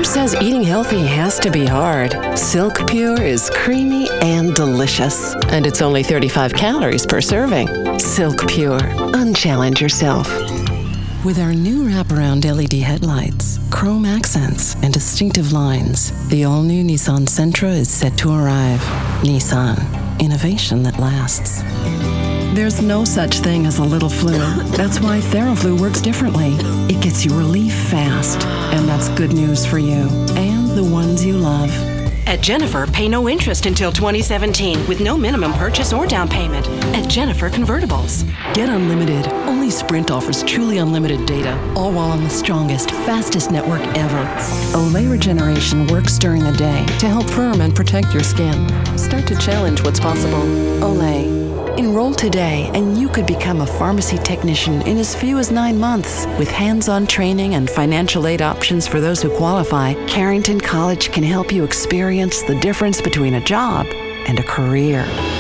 Who says eating healthy has to be hard? Silk Pure is creamy and delicious. And it's only 35 calories per serving. Silk Pure. Unchallenge yourself. With our new wraparound LED headlights, chrome accents, and distinctive lines, the all-new Nissan Sentra is set to arrive. Nissan. Innovation that lasts. There's no such thing as a little flu. That's why Theraflu works differently. It gets you relief fast. And that's good news for you and the ones you love. At Jennifer, pay no interest until 2017 with no minimum purchase or down payment. At Jennifer Convertibles. Get unlimited. Only Sprint offers truly unlimited data, all while on the strongest, fastest network ever. Olay Regeneration works during the day to help firm and protect your skin. Start to challenge what's possible. Olay. Enroll today and you could become a pharmacy technician in as few as 9 months. With hands-on training and financial aid options for those who qualify, Carrington College can help you experience the difference between a job and a career.